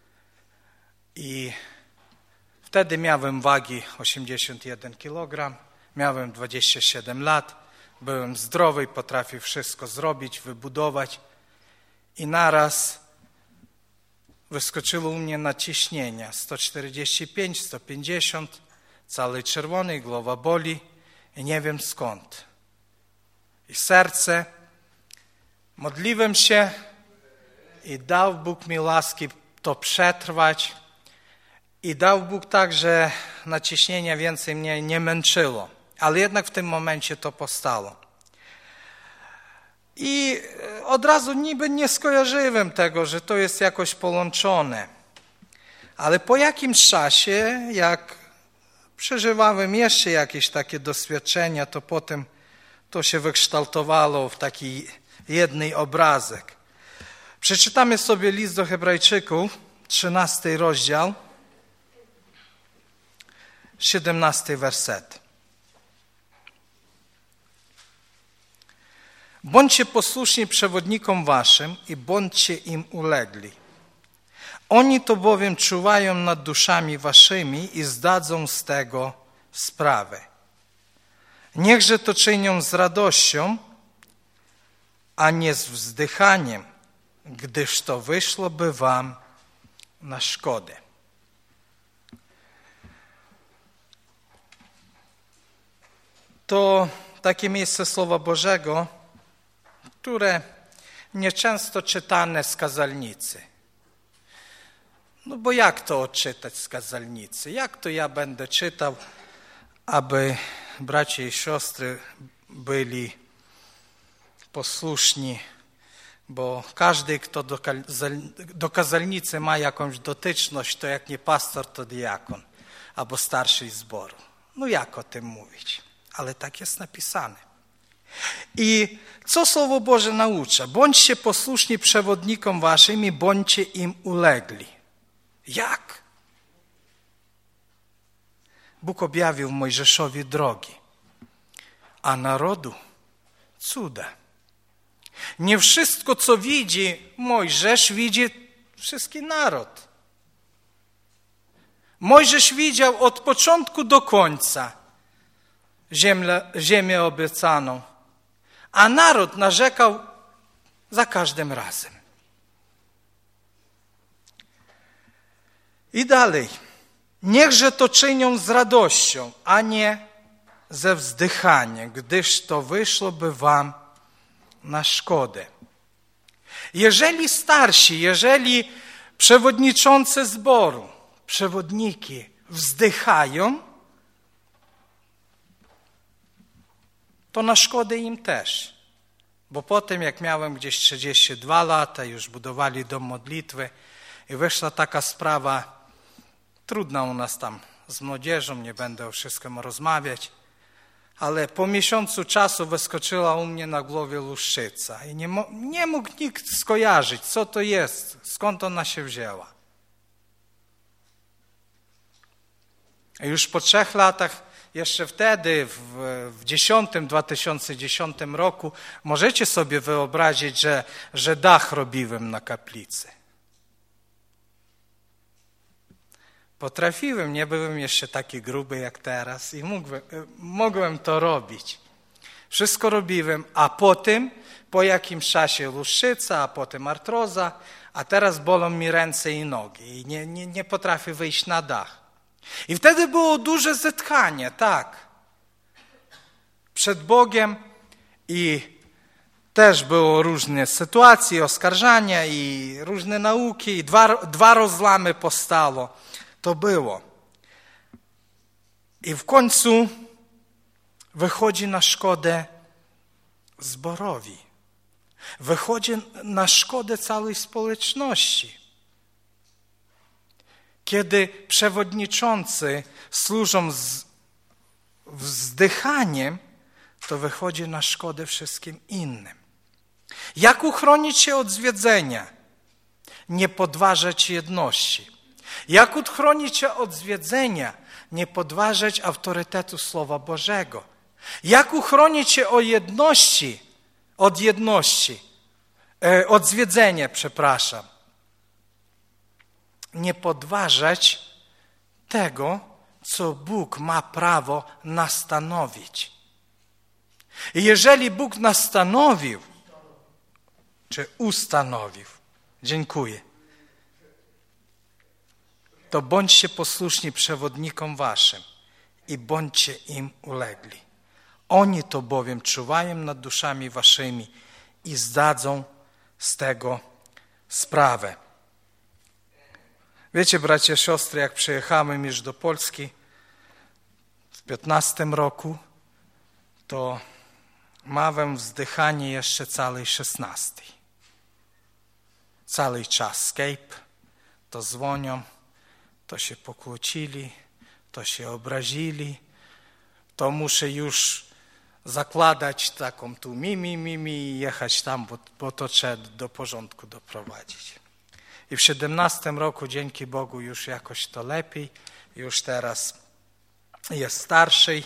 i wtedy miałem wagi 81 kg, miałem 27 lat, byłem zdrowy, potrafię wszystko zrobić, wybudować i naraz wyskoczyło u mnie naciśnienie 145, 150, cały czerwony, głowa boli i nie wiem skąd. I serce, modliłem się i dał Bóg mi łaski to przetrwać i dał Bóg tak, że naciśnienie więcej mnie nie męczyło, ale jednak w tym momencie to powstało. I od razu niby nie skojarzyłem tego, że to jest jakoś połączone. Ale po jakimś czasie, jak przeżywałem jeszcze jakieś takie doświadczenia, to potem to się wykształtowało w taki jedny obrazek. Przeczytamy sobie list do Hebrajczyków, 13 rozdział, 17 werset. Bądźcie posłuszni przewodnikom waszym i bądźcie im ulegli. Oni to bowiem czuwają nad duszami waszymi i zdadzą z tego sprawę. Niechże to czynią z radością, a nie z wzdychaniem, gdyż to wyszłoby wam na szkodę. To takie miejsce Słowa Bożego, które nieczęsto czytane z kazalnicy. No bo jak to odczytać z kazalnicy? Jak to ja będę czytał, aby bracia i siostry byli posłuszni, bo każdy, kto do kazalnicy ma jakąś dotyczność, to jak nie pastor, to diakon albo starszy zboru. No jak o tym mówić? Ale tak jest napisane. I co Słowo Boże naucza? Bądźcie posłuszni przewodnikom waszym i bądźcie im ulegli. Jak? Bóg objawił Mojżeszowi drogi, a narodu cuda. Nie wszystko, co widzi Mojżesz, widzi wszystki naród. Mojżesz widział od początku do końca ziemię obiecaną, a naród narzekał za każdym razem. I dalej. Niechże to czynią z radością, a nie ze wzdychaniem, gdyż to wyszłoby wam na szkodę. Jeżeli starsi, jeżeli przewodniczący zboru, przewodniki wzdychają, to na szkodę im też. Bo potem, jak miałem gdzieś 32 lata, już budowali dom modlitwy i wyszła taka sprawa, trudna u nas tam z młodzieżą, nie będę o wszystkim rozmawiać, ale po miesiącu czasu wyskoczyła u mnie na głowie łuszczyca i nie mógł nikt skojarzyć, co to jest, skąd ona się wzięła. I już po 3 latach, jeszcze wtedy, w 2010 roku, możecie sobie wyobrazić, że dach robiłem na kaplicy. Potrafiłem, nie byłem jeszcze taki gruby jak teraz i mogłem to robić. Wszystko robiłem, a potem, po jakimś czasie łuszczyca, a potem artroza, a teraz bolą mi ręce i nogi i nie potrafię wyjść na dach. I wtedy było duże zetkanie, tak, przed Bogiem i też było różne sytuacje, oskarżania i różne nauki, i dwa rozlamy powstało. To było. I w końcu wychodzi na szkodę zborowi. Wychodzi na szkodę całej społeczności. Kiedy przewodniczący służą wzdychaniem, to wychodzi na szkodę wszystkim innym. Jak uchronić się od zwiedzenia? Nie podważać jedności. Jak uchronić się od zwiedzenia? Nie podważać autorytetu Słowa Bożego. Jak uchronić się od zwiedzenia, nie podważać tego, co Bóg ma prawo nastanowić. I jeżeli Bóg nastanowił, czy ustanowił, dziękuję, to bądźcie posłuszni przewodnikom waszym i bądźcie im ulegli. Oni to bowiem czuwają nad duszami waszymi i zdadzą z tego sprawę. Wiecie, bracia, siostry, jak przyjechałem już do Polski w 15 roku, to miałem wzdychanie jeszcze całej 16. Cały czas Skype, to dzwonią, to się pokłócili, to się obrazili, to muszę już zakładać taką tu i jechać tam, bo to trzeba do porządku doprowadzić. I w 17 roku, dzięki Bogu, już jakoś to lepiej, już teraz jest starszy,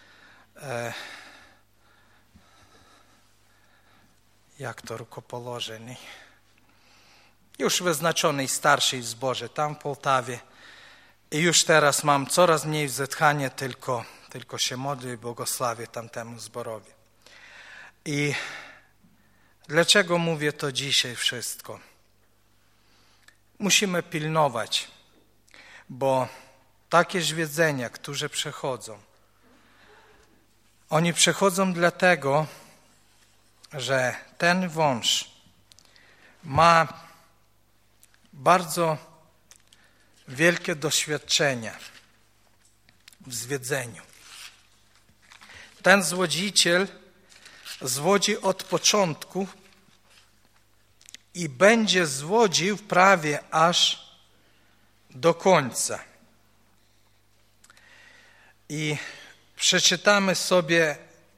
jak to rukopołożony, już wyznaczony starszy w zborze tam w Poltawie. I już teraz mam coraz mniej wzdychania, tylko się modlę i błogosławię tamtemu zborowi. I dlaczego mówię to dzisiaj wszystko? Musimy pilnować, bo takie zwiedzenia, które przechodzą, oni przechodzą dlatego, że ten wąż ma bardzo wielkie doświadczenia w zwiedzeniu. Ten zwodziciel zwodzi od początku i będzie zwodził prawie aż do końca. I przeczytamy sobie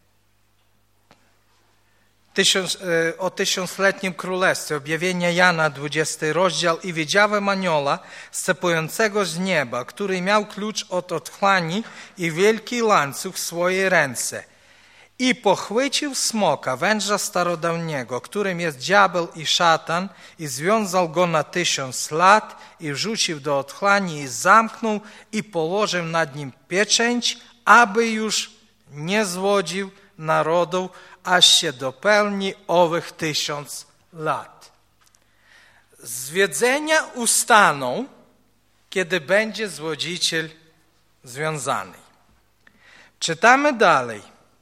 o 1000-letnim królestwie, objawienia Jana, 20 rozdział. I widziałem anioła zstępującego z nieba, który miał klucz od otchłani i wielki łańcuch w swojej ręce. I pochwycił smoka, węża starodawniego, którym jest diabeł i szatan, i związał go na 1000 lat, i wrzucił do otchłani, i zamknął, i położył nad nim pieczęć, aby już nie zwodził narodów, aż się dopełni owych 1000 lat. Zwiedzenia ustaną, kiedy będzie złodziciel związany. Czytamy dalej.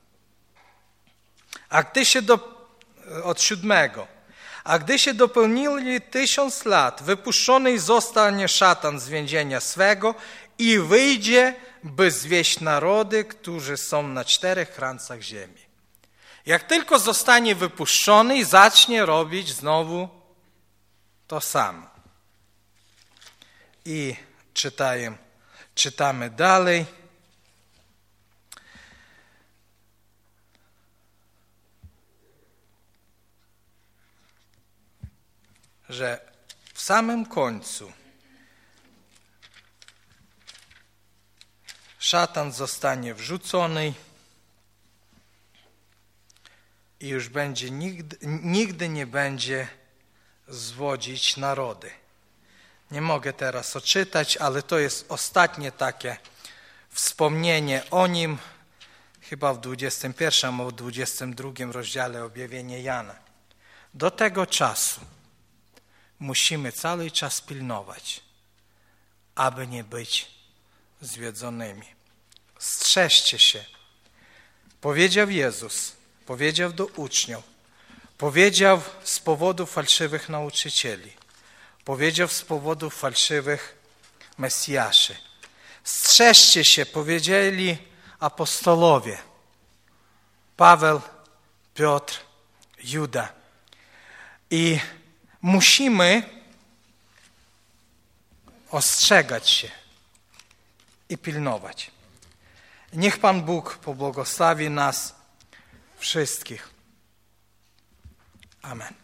Od 7. A gdy się dopełnili 1000 lat, wypuszczony zostanie szatan z więzienia swego i wyjdzie, by zwieść narody, którzy są na 4 krańcach ziemi. Jak tylko zostanie wypuszczony, zacznie robić znowu to samo. I czytamy dalej. Że w samym końcu szatan zostanie wrzucony i już nigdy nie będzie zwodzić narody. Nie mogę teraz odczytać, ale to jest ostatnie takie wspomnienie o nim, chyba w 21 albo 22 rozdziale objawienia Jana. Do tego czasu musimy cały czas pilnować, aby nie być zwiedzonymi. Strzeżcie się. Powiedział Jezus, powiedział do uczniów, powiedział z powodu fałszywych nauczycieli, powiedział z powodu fałszywych Mesjaszy. Strzeżcie się, powiedzieli apostolowie, Paweł, Piotr, Juda. I musimy ostrzegać się i pilnować. Niech Pan Bóg pobłogosławi nas wszystkich. Amen.